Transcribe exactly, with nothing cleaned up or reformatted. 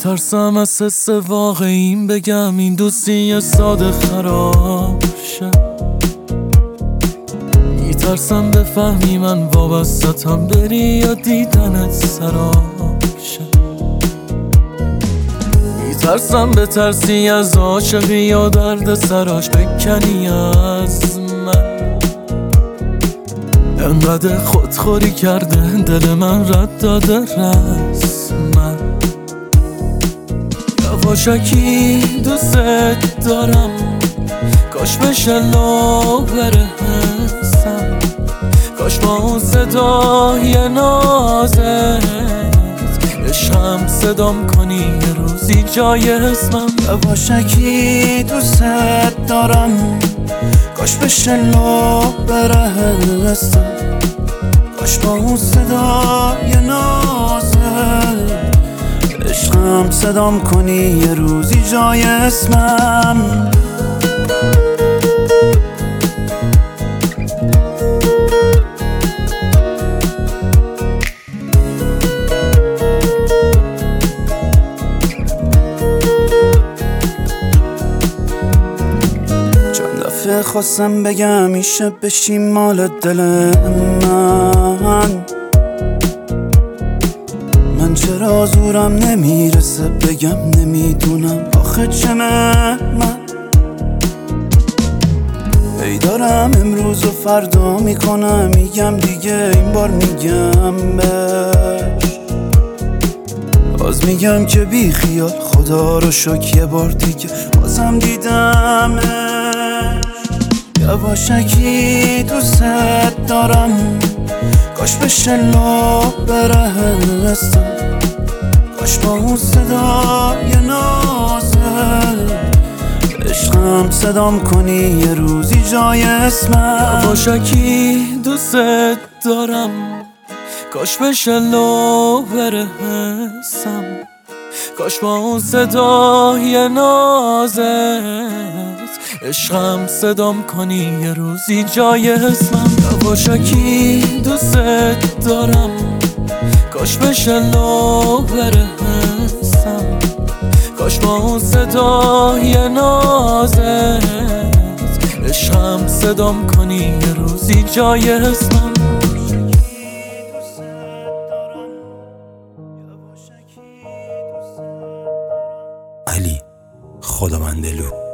میترسم از حس واقعیم بگم این دوستی ساده خراب شه. میترسم بفهمی من وابستم بری یا دیدنت سراب شه. میترسم بترسی از عاشقی یا درد سراش بکنی از من. انقدر خودخوری کرده دل من رد داده رسمن. یواشکی دوست دارم کاش بشه لو بره حسم. کاش با اون صدای نازت عشقم صدام کنی یه روزی جای اسمم. یواشکی دوست دارم کاش بشه لو بره حسم. کاش با اون صدای نازت عشقم صدام کنی یه روزی جای اسمم. چند دفعه خواستم بگم میشه بشی مال دل من. من چرا زورم نمیرسه بگم نمیدونم آخه چمه من. ای دارم امروز و فردا میکنم میگم دیگه این بار میگم بهش. باز میگم که بی خیال خدا رو شکر یه بار دیگه بازم دیدمش. یواشکی دوست دارم کاش بشه لو بره حسم. کاش با اون صدای نازت عشقم صدام کنی یه روزی جای اسمم. یواشکی دوست دارم کاش بشه لو بره حسم. کاش با اون صدای نازت عشقم صدام کنی یه روزی جای اسمم. یواشکی دوست دارم کاش بشه لو بره حسم. کاش با اون صدای نازت عشقم صدام کنی یه روزی جای اسمم. علی خداوندلو.